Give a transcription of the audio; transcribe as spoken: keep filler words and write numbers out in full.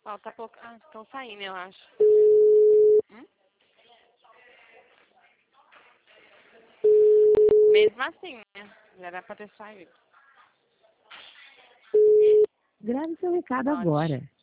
Ó, tá pouco. Ah, estão saindo, eu acho. Hum? Mesmo assim, né? Já era pra ter saído. Grave seu recado Pode. agora.